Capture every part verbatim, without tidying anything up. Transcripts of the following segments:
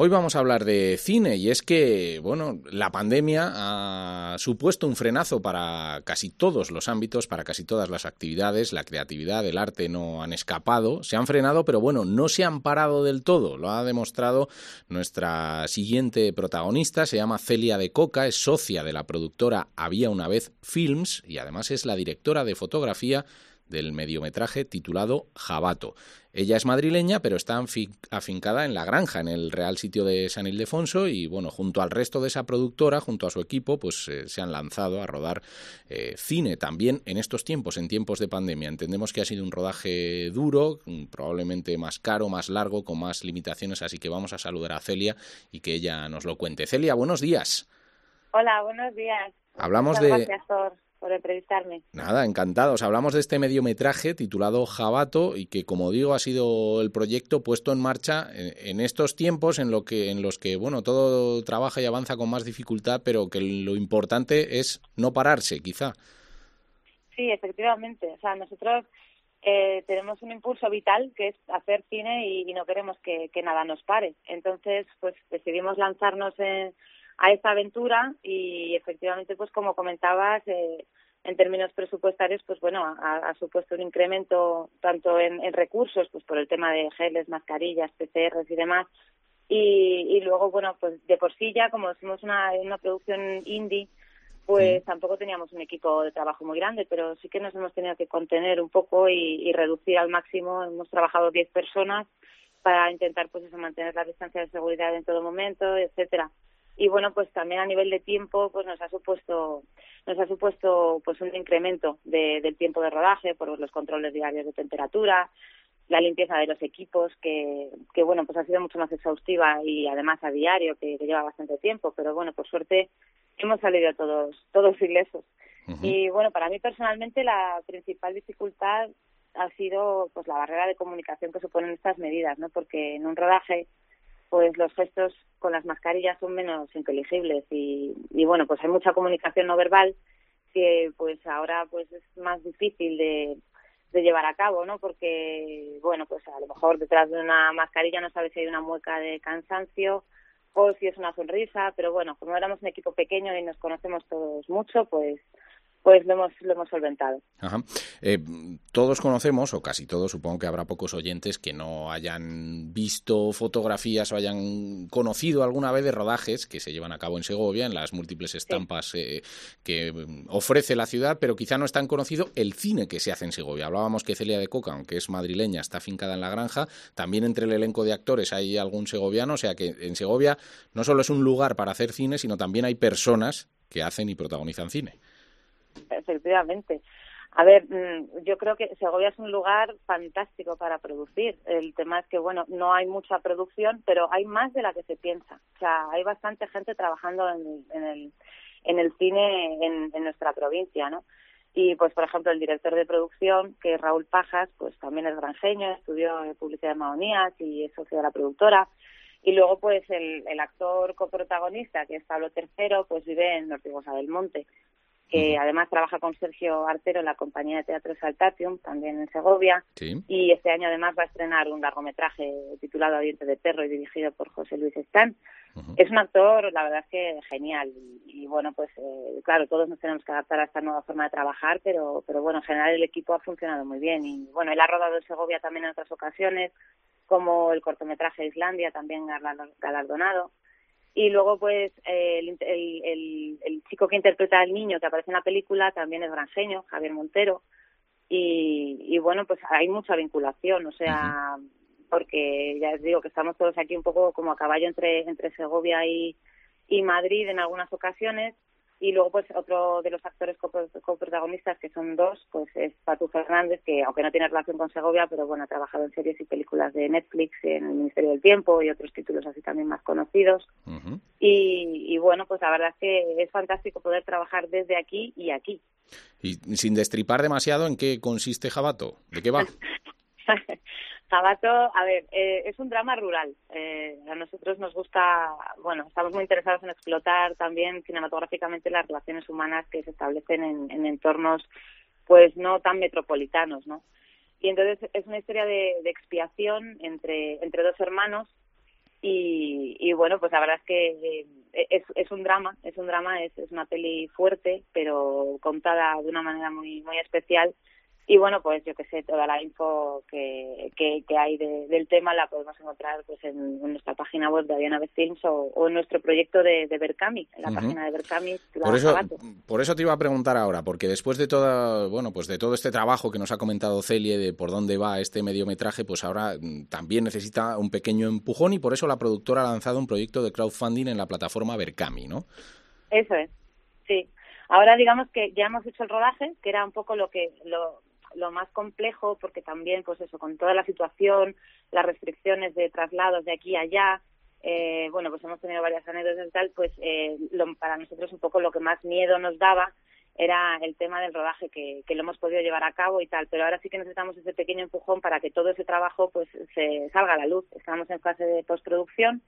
Hoy vamos a hablar de cine y es que, bueno, la pandemia ha supuesto un frenazo para casi todos los ámbitos, para casi todas las actividades. La creatividad, el arte no han escapado, se han frenado, pero bueno, no se han parado del todo. Lo ha demostrado nuestra siguiente protagonista, se llama Celia de Coca, es socia de la productora Había una vez Films y además es la directora de fotografía del mediometraje titulado Jabato. Ella es madrileña, pero está afincada en La Granja, en el Real Sitio de San Ildefonso, y bueno, junto al resto de esa productora, junto a su equipo, pues eh, se han lanzado a rodar eh, cine también en estos tiempos, en tiempos de pandemia. Entendemos que ha sido un rodaje duro, probablemente más caro, más largo, con más limitaciones, así que vamos a saludar a Celia y que ella nos lo cuente. Celia, buenos días. Hola, buenos días. Hablamos Muchas de... Gracias por, por entrevistarme. Nada, encantados. Hablamos de este mediometraje titulado Jabato y que, como digo, ha sido el proyecto puesto en marcha en, en estos tiempos en, lo que, en los que, bueno, todo trabaja y avanza con más dificultad, pero que lo importante es no pararse, quizá. Sí, efectivamente. O sea, nosotros eh, tenemos un impulso vital que es hacer cine y, y no queremos que, que nada nos pare. Entonces, pues decidimos lanzarnos en a esta aventura y efectivamente, pues como comentabas, eh, en términos presupuestarios, pues bueno, ha, ha supuesto un incremento tanto en, en recursos, pues por el tema de geles, mascarillas, P C Rs y demás, y, y luego, bueno, pues de por sí ya, como somos una, una producción indie, pues sí, tampoco teníamos un equipo de trabajo muy grande, pero sí que nos hemos tenido que contener un poco y, y reducir al máximo. Hemos trabajado diez personas para intentar, pues eso, mantener la distancia de seguridad en todo momento, etcétera. Y bueno, pues también a nivel de tiempo, pues nos ha supuesto nos ha supuesto pues un incremento de, del tiempo de rodaje por los controles diarios de temperatura, la limpieza de los equipos, que, que bueno, pues ha sido mucho más exhaustiva y además a diario, que, que lleva bastante tiempo, pero bueno, por suerte hemos salido todos todos ilesos. Uh-huh. Y bueno, para mí personalmente la principal dificultad ha sido pues la barrera de comunicación que suponen estas medidas, ¿no? Porque en un rodaje pues los gestos con las mascarillas son menos inteligibles y, y bueno, pues hay mucha comunicación no verbal que pues ahora pues es más difícil de, de llevar a cabo, ¿no? Porque, bueno, pues a lo mejor detrás de una mascarilla no sabes si hay una mueca de cansancio o si es una sonrisa, pero bueno, como éramos un equipo pequeño y nos conocemos todos mucho, pues pues lo hemos lo hemos solventado. Ajá. Eh, todos conocemos, o casi todos, supongo que habrá pocos oyentes que no hayan visto fotografías o hayan conocido alguna vez de rodajes que se llevan a cabo en Segovia, en las múltiples estampas sí. eh, que ofrece la ciudad, pero quizá no es tan conocido el cine que se hace en Segovia. Hablábamos que Celia de Coca, aunque es madrileña, está afincada en La Granja, también entre el elenco de actores hay algún segoviano, o sea que en Segovia no solo es un lugar para hacer cine, sino también hay personas que hacen y protagonizan cine. Efectivamente. A ver, yo creo que Segovia es un lugar fantástico para producir. El tema es que, bueno, no hay mucha producción, pero hay más de la que se piensa. O sea, hay bastante gente trabajando en, en el en el cine en, en nuestra provincia, ¿no? Y, pues, por ejemplo, el director de producción, que es Raúl Pajas, pues también es granjeño, estudió publicidad de Mahonías y es socio de la productora. Y luego, pues, el, el actor coprotagonista, que es Pablo Tercero, pues vive en Ortigosa del Monte, que además trabaja con Sergio Artero en la compañía de teatro Saltatium, también en Segovia, sí. Y este año además va a estrenar un largometraje titulado A Diente de Perro y dirigido por José Luis Están. Uh-huh. Es un actor, la verdad es que genial, y, y bueno, pues eh, claro, todos nos tenemos que adaptar a esta nueva forma de trabajar, pero pero bueno, en general el equipo ha funcionado muy bien, y bueno, él ha rodado en Segovia también en otras ocasiones, como el cortometraje Islandia, también galardonado. Y luego, pues, eh, el, el, el, el chico que interpreta al niño que aparece en la película también es granjeño, Javier Montero. Y, y bueno, pues hay mucha vinculación, o sea, uh-huh. porque ya os digo que estamos todos aquí un poco como a caballo entre entre Segovia y, y Madrid en algunas ocasiones. Y luego, pues, otro de los actores coprotagonistas, que son dos, pues es Patu Fernández, que aunque no tiene relación con Segovia, pero bueno, ha trabajado en series y películas de Netflix, en el Ministerio del Tiempo y otros títulos así también más conocidos. Uh-huh. Y, y bueno, pues la verdad es que es fantástico poder trabajar desde aquí y aquí. Y sin destripar demasiado, ¿en qué consiste Jabato? ¿De qué va? Jabato, a ver, eh, es un drama rural. Eh, a nosotros nos gusta, bueno, estamos muy interesados en explotar también cinematográficamente las relaciones humanas que se establecen en, en entornos, pues no tan metropolitanos, ¿no? Y entonces es una historia de, de expiación entre entre dos hermanos Y, y bueno, pues la verdad es que es, es un drama, es un drama, es, es una peli fuerte, pero contada de una manera muy muy especial. Y bueno, pues yo que sé, toda la info que, que, que hay de, del tema la podemos encontrar pues en, en nuestra página web de Aviana Vez Films o, o en nuestro proyecto de, de Berkami, en la uh-huh. página de Berkami. Por eso, por eso te iba a preguntar ahora, porque después de toda, bueno, pues de todo este trabajo que nos ha comentado Celia de por dónde va este mediometraje, pues ahora también necesita un pequeño empujón y por eso la productora ha lanzado un proyecto de crowdfunding en la plataforma Berkami, ¿no? Eso es, sí. Ahora digamos que ya hemos hecho el rodaje, que era un poco lo que lo lo más complejo, porque también, pues eso, con toda la situación, las restricciones de traslados de aquí a allá, eh, bueno, pues hemos tenido varias anécdotas y tal, pues eh, lo, para nosotros un poco lo que más miedo nos daba era el tema del rodaje, que, que lo hemos podido llevar a cabo y tal, pero ahora sí que necesitamos ese pequeño empujón para que todo ese trabajo pues se salga a la luz. Estamos en fase de postproducción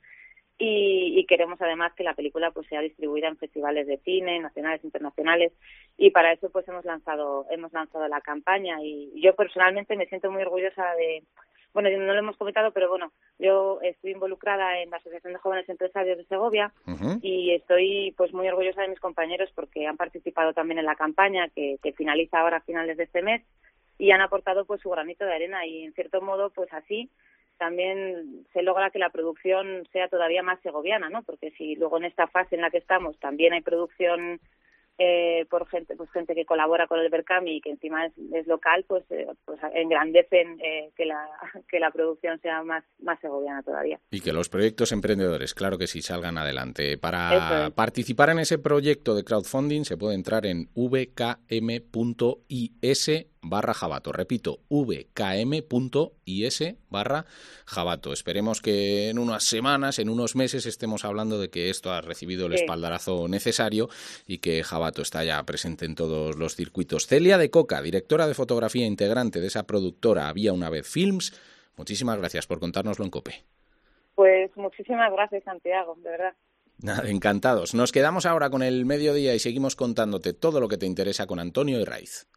Y, y queremos además que la película pues sea distribuida en festivales de cine nacionales, internacionales, y para eso pues hemos lanzado hemos lanzado la campaña. Y yo personalmente me siento muy orgullosa de, bueno, no lo hemos comentado, pero bueno, yo estoy involucrada en la Asociación de Jóvenes Empresarios de Segovia uh-huh. y estoy pues muy orgullosa de mis compañeros porque han participado también en la campaña que, que finaliza ahora a finales de este mes y han aportado pues su granito de arena, y en cierto modo pues así también se logra que la producción sea todavía más segoviana, ¿no? Porque si luego en esta fase en la que estamos también hay producción eh, por gente pues gente que colabora con el Berkami y que encima es, es local, pues eh, pues engrandecen eh, que la que la producción sea más más segoviana todavía. Y que los proyectos emprendedores, claro que sí, salgan adelante. Para es. participar en ese proyecto de crowdfunding se puede entrar en v k m punto i s barra Jabato. Repito, v k m punto i s barra Jabato. Esperemos que en unas semanas, en unos meses, estemos hablando de que esto ha recibido el sí. espaldarazo necesario y que Jabato está ya presente en todos los circuitos. Celia de Coca, directora de fotografía integrante de esa productora Había una vez Films, muchísimas gracias por contárnoslo en COPE. Pues muchísimas gracias, Santiago, de verdad. Nada, encantados. Nos quedamos ahora con el mediodía y seguimos contándote todo lo que te interesa con Antonio Herraiz.